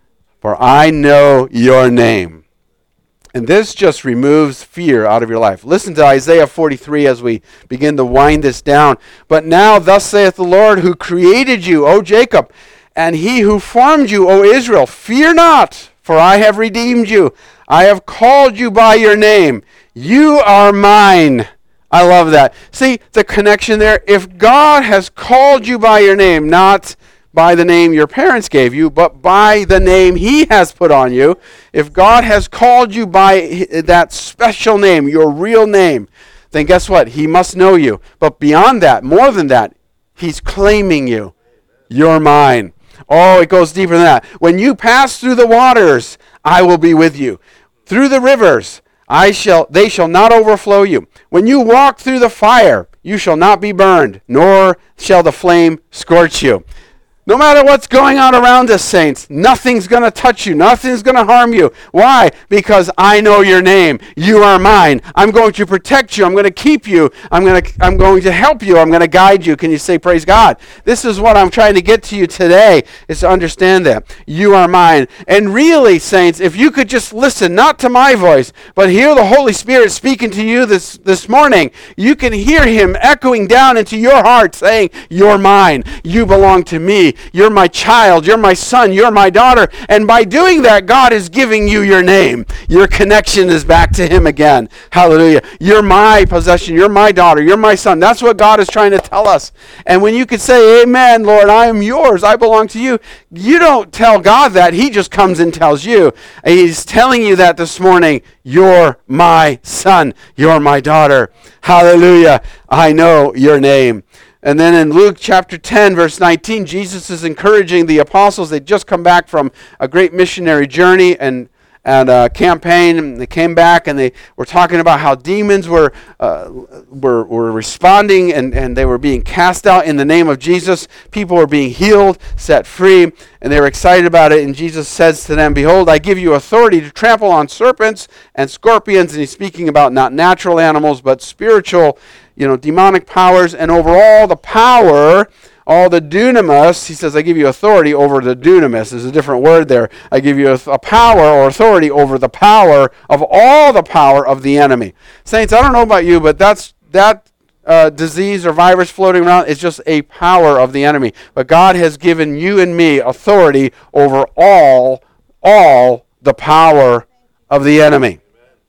For I know your name. And this just removes fear out of your life. Listen to Isaiah forty-three as we begin to wind this down. But now thus saith the Lord, who created you, O Jacob, and he who formed you, O Israel, fear not, for I have redeemed you. I have called you by your name. You are mine. I love that. See the connection there? If God has called you by your name, not by the name your parents gave you, but by the name he has put on you, if God has called you by that special name, your real name, then guess what? He must know you. But beyond that, more than that, he's claiming you. You're mine. Oh, it goes deeper than that. When you pass through the waters, I will be with you. Through the rivers, I shall they shall not overflow you. When you walk through the fire, you shall not be burned, nor shall the flame scorch you. No matter what's going on around us, saints, nothing's going to touch you. Nothing's going to harm you. Why? Because I know your name. You are mine. I'm going to protect you. I'm going to keep you. I'm going to I'm going to help you. I'm going to guide you. Can you say praise God? This is what I'm trying to get to you today, is to understand that. You are mine. And really, saints, if you could just listen, not to my voice, but hear the Holy Spirit speaking to you this, this morning, you can hear him echoing down into your heart saying, you're mine. You belong to me. You're my child. You're my son. You're my daughter. And by doing that, God is giving you your name. Your connection is back to him again. Hallelujah. You're my possession. You're my daughter. You're my son. That's what God is trying to tell us. And when you could say, amen, Lord, I am yours. I belong to you. You don't tell God that. He just comes and tells you. And he's telling you that this morning. You're my son. You're my daughter. Hallelujah. I know your name. And then in Luke chapter ten, verse nineteen, Jesus is encouraging the apostles. They'd just come back from a great missionary journey and, and a campaign. And they came back and they were talking about how demons were uh, were, were responding and, and they were being cast out in the name of Jesus. People were being healed, set free, and they were excited about it. And Jesus says to them, behold, I give you authority to trample on serpents and scorpions. And he's speaking about not natural animals, but spiritual, you know, demonic powers, and over all the power, all the dunamis. He says, I give you authority over the dunamis. There's a different word there. I give you a, a power or authority over the power of all the power of the enemy. Saints, I don't know about you, but that's that uh, disease or virus floating around is just a power of the enemy. But God has given you and me authority over all, all the power of the enemy.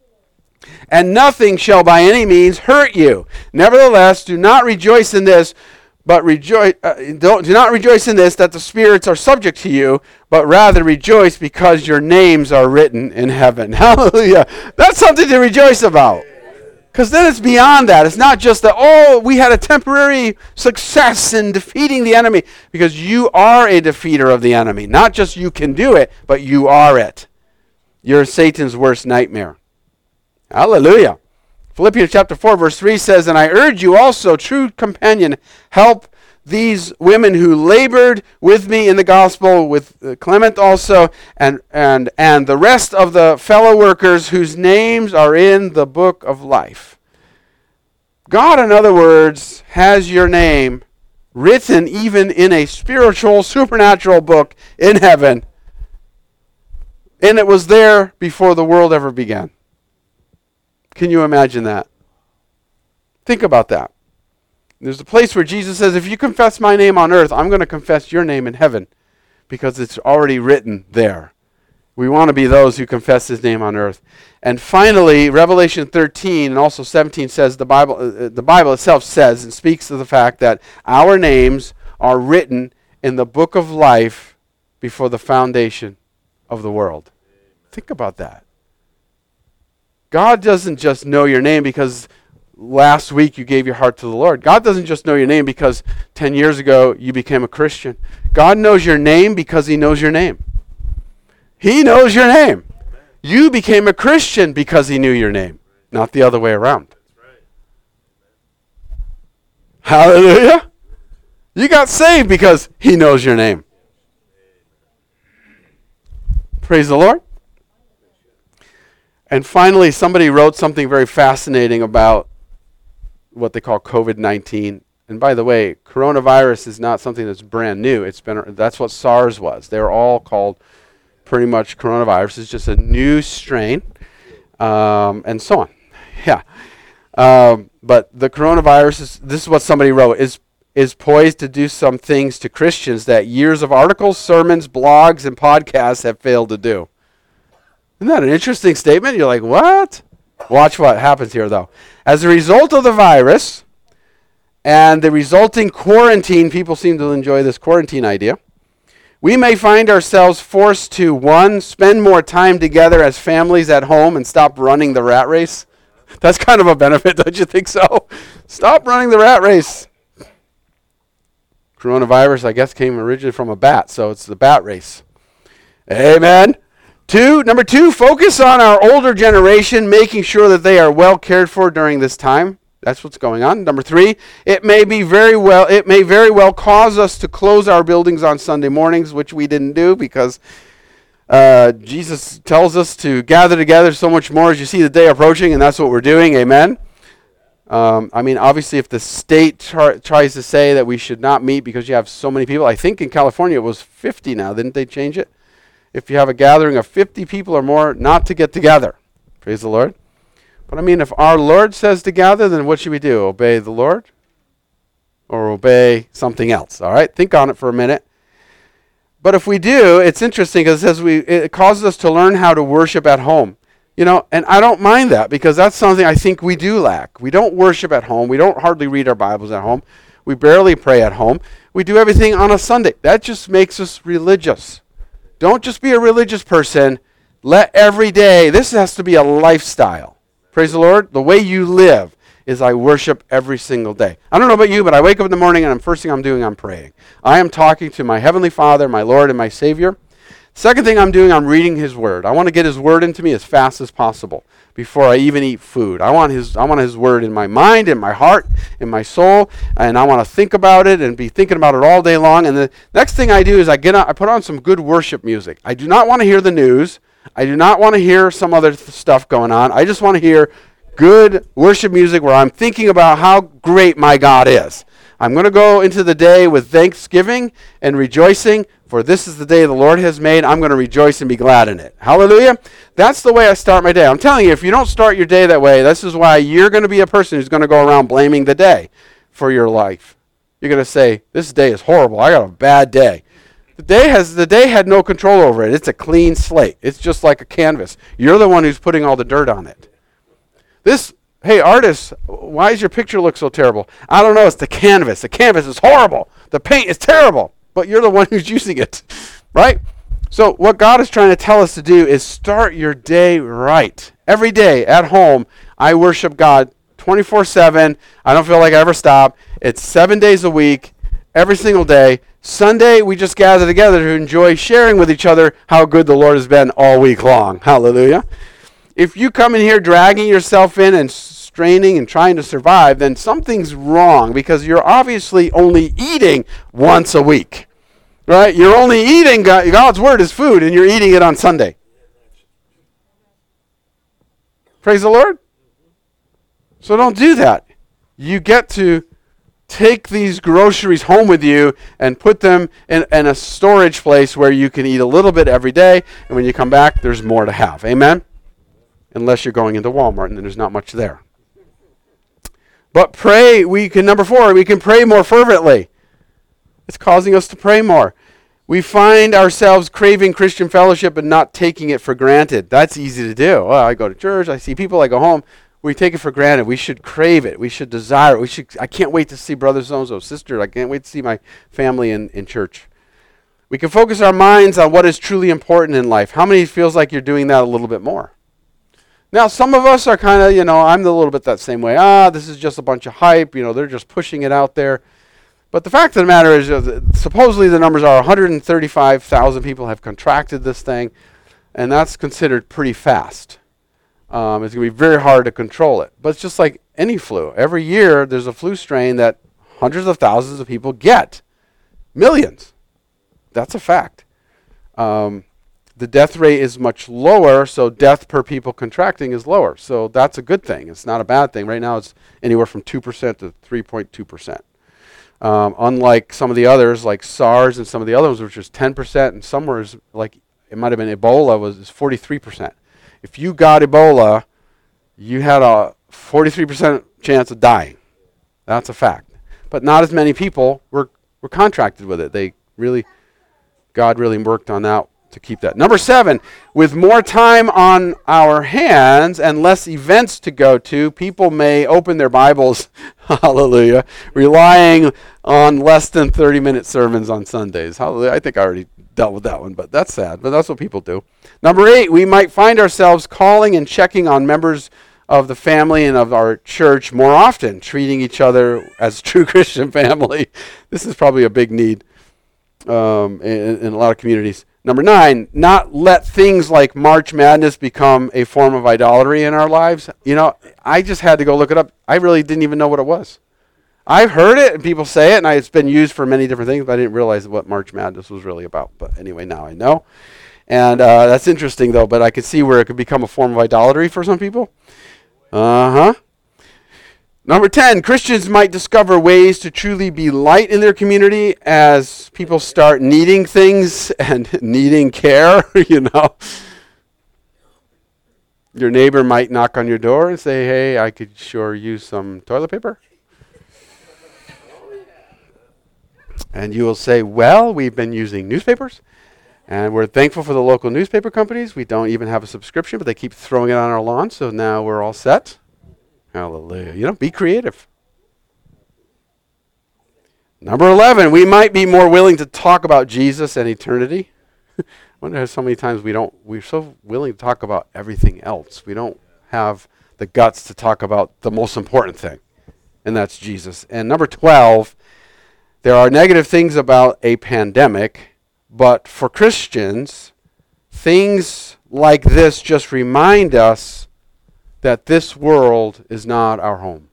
And nothing shall by any means hurt you. Nevertheless, do not rejoice in this, but rejoice. Uh, don't, do not rejoice in this that the spirits are subject to you, but rather rejoice because your names are written in heaven. Hallelujah! That's something to rejoice about. Because then it's beyond that. It's not just that, oh, we had a temporary success in defeating the enemy. Because you are a defeater of the enemy. Not just you can do it, but you are it. You're Satan's worst nightmare. Hallelujah. Philippians chapter four, verse three says, and I urge you also, true companion, help these women who labored with me in the gospel, with uh, Clement also, and, and, and the rest of the fellow workers whose names are in the book of life. God, in other words, has your name written even in a spiritual, supernatural book in heaven. And it was there before the world ever began. Can you imagine that? Think about that. There's a place where Jesus says, if you confess my name on earth, I'm going to confess your name in heaven because it's already written there. We want to be those who confess his name on earth. And finally, Revelation thirteen and also seventeen says, the Bible, uh, the Bible itself says and speaks of the fact that our names are written in the book of life before the foundation of the world. Think about that. God doesn't just know your name because last week you gave your heart to the Lord. God doesn't just know your name because ten years ago you became a Christian. God knows your name because he knows your name. He knows your name. You became a Christian because he knew your name, not the other way around. Hallelujah. You got saved because he knows your name. Praise the Lord. And finally, somebody wrote something very fascinating about what they call COVID nineteen. And by the way, coronavirus is not something that's brand new. It's been that's what SARS was. They're all called pretty much coronavirus. It's just a new strain, um, and so on. Yeah. Um, but the coronavirus is, this is what somebody wrote, is is poised to do some things to Christians that years of articles, sermons, blogs, and podcasts have failed to do. Isn't that an interesting statement? You're like, what? Watch what happens here, though. As a result of the virus and the resulting quarantine, people seem to enjoy this quarantine idea, we may find ourselves forced to, one, spend more time together as families at home and stop running the rat race. That's kind of a benefit, don't you think so? Stop running the rat race. Coronavirus, I guess, came originally from a bat, so it's the bat race. Amen. Two, number two, focus on our older generation, making sure that they are well cared for during this time. That's what's going on. Number three, it may be very well, it may very well cause us to close our buildings on Sunday mornings, which we didn't do because uh, Jesus tells us to gather together so much more as you see the day approaching, and that's what we're doing. Amen. Um, I mean, obviously, if the state tar- tries to say that we should not meet because you have so many people, I think in California it was fifty now. Didn't they change it? If you have a gathering of fifty people or more, not to get together. Praise the Lord. But I mean, if our Lord says to gather, then what should we do? Obey the Lord? Or obey something else? All right? Think on it for a minute. But if we do, it's interesting because it says we, it causes us to learn how to worship at home. You know, and I don't mind that because that's something I think we do lack. We don't worship at home. We don't hardly read our Bibles at home. We barely pray at home. We do everything on a Sunday. That just makes us religious. Don't just be a religious person. Let every day, this has to be a lifestyle. Praise the Lord. The way you live is I worship every single day. I don't know about you, but I wake up in the morning and the first thing I'm doing, I'm praying. I am talking to my Heavenly Father, my Lord and my Savior. Second thing I'm doing, I'm reading His Word. I want to get His Word into me as fast as possible before I even eat food. I want His I want His Word in my mind, in my heart, in my soul, and I want to think about it and be thinking about it all day long. And the next thing I do is I get on, I put on some good worship music. I do not want to hear the news. I do not want to hear some other th- stuff going on. I just want to hear good worship music where I'm thinking about how great my God is. I'm going to go into the day with thanksgiving and rejoicing, for this is the day the Lord has made. I'm going to rejoice and be glad in it. Hallelujah. That's the way I start my day. I'm telling you, if you don't start your day that way, this is why you're going to be a person who's going to go around blaming the day for your life. You're going to say, this day is horrible. I got a bad day. The day has the day had no control over it. It's a clean slate. It's just like a canvas. You're the one who's putting all the dirt on it. This Hey, artists, why does your picture look so terrible? I don't know. It's the canvas. The canvas is horrible. The paint is terrible. But you're the one who's using it, right? So what God is trying to tell us to do is start your day right. Every day at home, I worship God twenty-four seven. I don't feel like I ever stop. It's seven days a week, every single day. Sunday, we just gather together to enjoy sharing with each other how good the Lord has been all week long. Hallelujah. If you come in here dragging yourself in and straining and trying to survive, then something's wrong because you're obviously only eating once a week, right? You're only eating, God, God's Word is food, and you're eating it on Sunday. Praise the Lord. So don't do that. You get to take these groceries home with you and put them in, in a storage place where you can eat a little bit every day, and when you come back, there's more to have. Amen? Unless you're going into Walmart and then there's not much there. But pray, we can, number four, we can pray more fervently. It's causing us to pray more. We find ourselves craving Christian fellowship and not taking it for granted. That's easy to do. Well, I go to church, I see people, I go home. We take it for granted. We should crave it. We should desire it. We should. I can't wait to see brother so-and-so, sister. I can't wait to see my family in, in church. We can focus our minds on what is truly important in life. How many feels like you're doing that a little bit more? Now, some of us are kind of, you know, I'm a little bit that same way. Ah, this is just a bunch of hype. You know, they're just pushing it out there. But the fact of the matter is, uh, supposedly the numbers are one hundred thirty-five thousand people have contracted this thing, and that's considered pretty fast. Um, it's going to be very hard to control it. But it's just like any flu. Every year, there's a flu strain that hundreds of thousands of people get. Millions. That's a fact. Um, the death rate is much lower, so death per people contracting is lower. So that's a good thing. It's not a bad thing. Right now it's anywhere from two percent to three point two percent. Um, unlike some of the others, like SARS and some of the other ones, which was ten percent, and somewhere is like, it might have been Ebola, was forty-three percent. If you got Ebola, you had a forty-three percent chance of dying. That's a fact. But not as many people were, were contracted with it. They really, God really worked on that to keep that. Number seven, with more time on our hands and less events to go to, people may open their Bibles, hallelujah, relying on less than thirty-minute sermons on Sundays. Hallelujah. I think I already dealt with that one, but that's sad. But that's what people do. Number eight, we might find ourselves calling and checking on members of the family and of our church more often, treating each other as true Christian family. This is probably a big need um, in, in a lot of communities. Number nine, not let things like March Madness become a form of idolatry in our lives. You know, I just had to go look it up. I really didn't even know what it was. I've heard it and people say it, and I, it's been used for many different things, but I didn't realize what March Madness was really about. But anyway, now I know. And uh, that's interesting, though, but I could see where it could become a form of idolatry for some people. Uh-huh. Number ten, Christians might discover ways to truly be light in their community as people start needing things and needing care, you know. Your neighbor might knock on your door and say, hey, I could sure use some toilet paper. And you will say, well, we've been using newspapers, and we're thankful for the local newspaper companies. We don't even have a subscription, but they keep throwing it on our lawn, so now we're all set. Hallelujah. You know, be creative. Number eleven, we might be more willing to talk about Jesus and eternity. I wonder how so many times we don't, we're so willing to talk about everything else. We don't have the guts to talk about the most important thing, and that's Jesus. And number twelve, there are negative things about a pandemic, but for Christians, things like this just remind us that this world is not our home.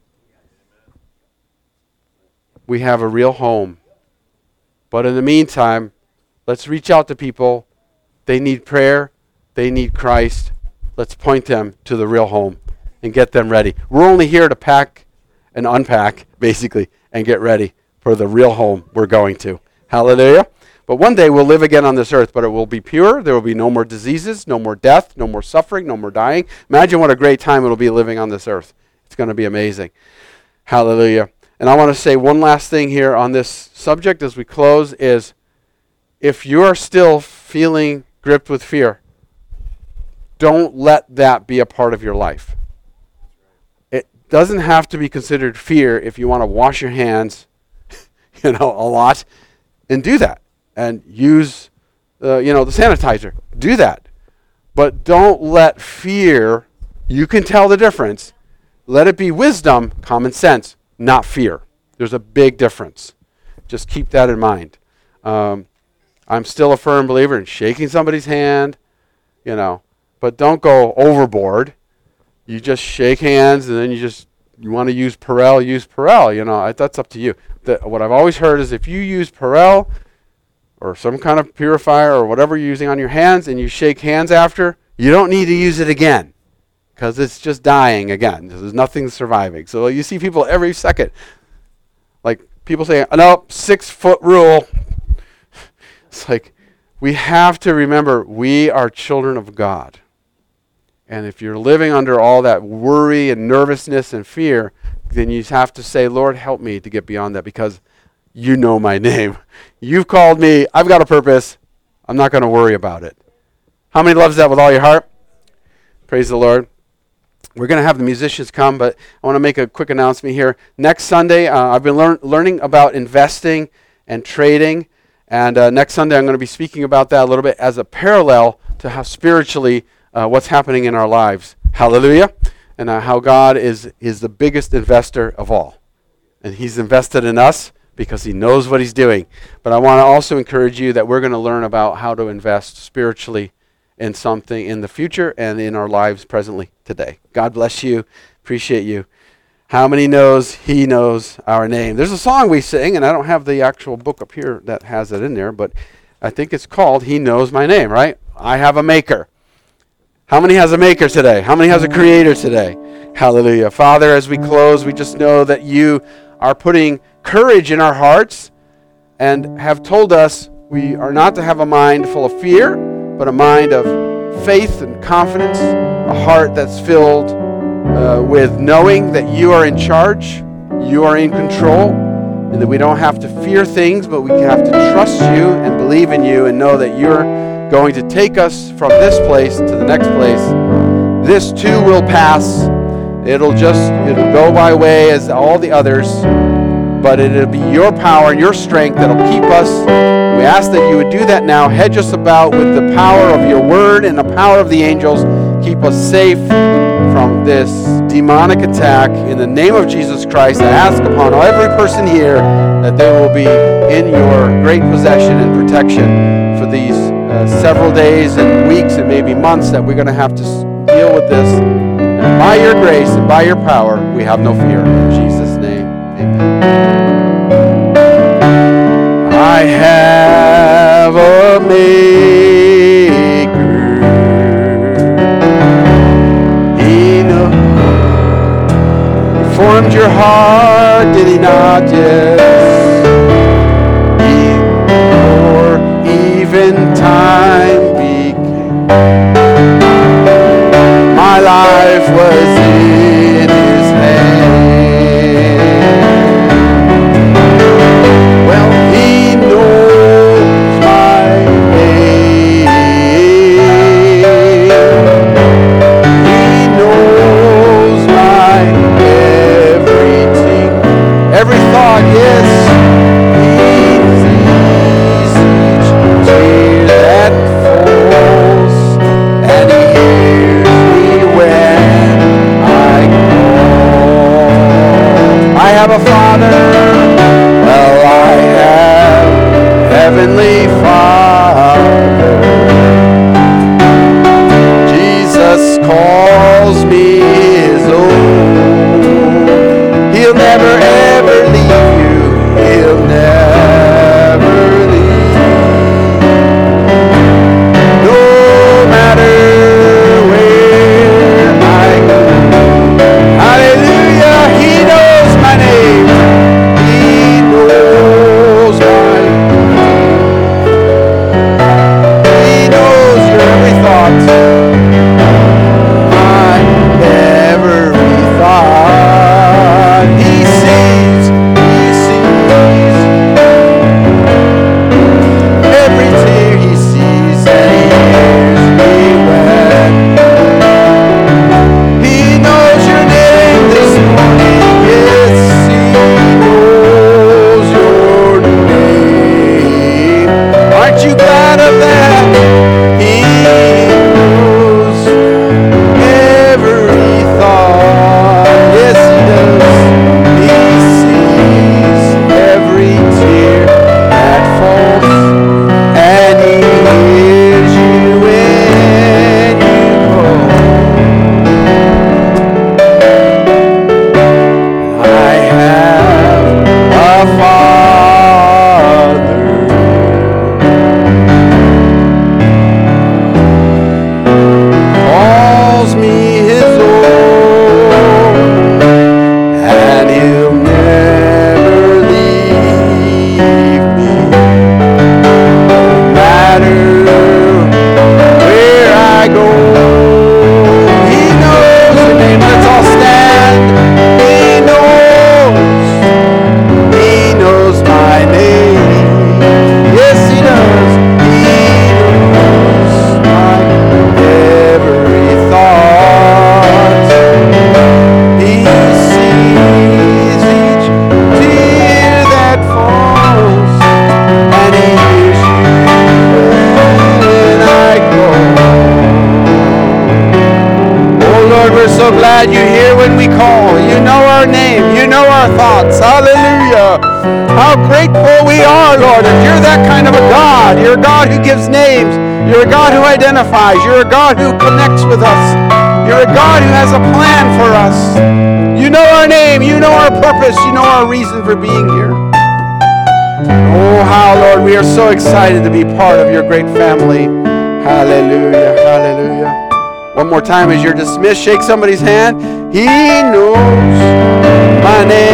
We have a real home. But in the meantime, let's reach out to people. They need prayer. They need Christ. Let's point them to the real home and get them ready. We're only here to pack and unpack, basically, and get ready for the real home we're going to. Hallelujah. But one day we'll live again on this earth, but it will be pure. There will be no more diseases, no more death, no more suffering, no more dying. Imagine what a great time it'll be living on this earth. It's going to be amazing. Hallelujah. And I want to say one last thing here on this subject as we close is, if you are still feeling gripped with fear, don't let that be a part of your life. It doesn't have to be considered fear if you want to wash your hands, you know, a lot, and do that. And use, uh, you know, the sanitizer. Do that. But don't let fear, you can tell the difference. Let it be wisdom, common sense, not fear. There's a big difference. Just keep that in mind. Um, I'm still a firm believer in shaking somebody's hand, you know, but don't go overboard. You just shake hands, and then you just, you want to use Purell, use Purell. You know, I, that's up to you. The, what I've always heard is if you use Purell, or some kind of purifier or whatever you're using on your hands, and you shake hands after, you don't need to use it again because it's just dying again. There's nothing surviving. So you see people every second, like people say, no, six foot rule. It's like, we have to remember we are children of God. And if you're living under all that worry and nervousness and fear, then you have to say, Lord, help me to get beyond that, because you know my name. You've called me. I've got a purpose. I'm not going to worry about it. How many loves that with all your heart? Praise the Lord. We're going to have the musicians come, but I want to make a quick announcement here. Next Sunday, uh, I've been lear- learning about investing and trading, and uh, next Sunday I'm going to be speaking about that a little bit as a parallel to how spiritually uh, what's happening in our lives. Hallelujah. And uh, how God is, is the biggest investor of all. And he's invested in us because he knows what he's doing. But I want to also encourage you that we're going to learn about how to invest spiritually in something in the future and in our lives presently today. God bless you. Appreciate you. How many knows he knows our name? There's a song we sing, and I don't have the actual book up here that has it in there, but I think it's called He Knows My Name, right? I have a maker. How many has a maker today? How many has a creator today? Hallelujah. Father, as we close, we just know that you are putting courage in our hearts and have told us we are not to have a mind full of fear, but a mind of faith and confidence, a heart that's filled uh, with knowing that you are in charge, you are in control, and that we don't have to fear things, but we have to trust you and believe in you and know that you're going to take us from this place to the next place. This too will pass. It'll just, it'll go by way as all the others, but it'll be your power and your strength that'll keep us. We ask that you would do that now. Hedge us about with the power of your word and the power of the angels. Keep us safe from this demonic attack. In the name of Jesus Christ, I ask upon every person here that they will be in your great possession and protection for these uh, several days and weeks and maybe months that we're going to have to deal with this. And by your grace and by your power, we have no fear. In Jesus' name, amen. I have a maker. He knows. He formed your heart, did he not? Yes. Before even time began, my life was in his hand. Well, he knows my name. He knows my everything, every thought, yes. He sees each tear that falls, and he hears me when I call. I have a Father. Well, I have Heavenly Father. Jesus calls me his own. He'll never ever leave you. He'll never leave. No matter where I go. Hallelujah, he knows my name. He knows my He knows your every thought. My every thought. He sees, he sees every tear he sees, and he hears me when he knows your name this morning. Yes, he knows your name. Aren't you glad of that? He knows every thought. Yes, he does. He sees every tear that falls, and he hears you when you call. I have a Father. Calls me his own, and he'll never leave me. No matter where I go, he knows your name. Let's all stand. He knows, he knows my name. Yes, he does. He knows my every thought. He sees each tear that falls, and he hears you when I call. Oh Lord, we're so glad you're here when we call. You know our name. You know our thoughts. Hallelujah. How grateful we are, Lord, that you're that kind of a God. You're a God who gives names. You're a God who identifies. You're a God who connects with us. You're a God who has a plan for us. You know our name. You know our purpose. You know our reason for being here. Oh Oh, how, Lord, we are so excited to be part of your great family. Hallelujah, hallelujah. One more time as you're dismissed, shake somebody's hand. He knows my name.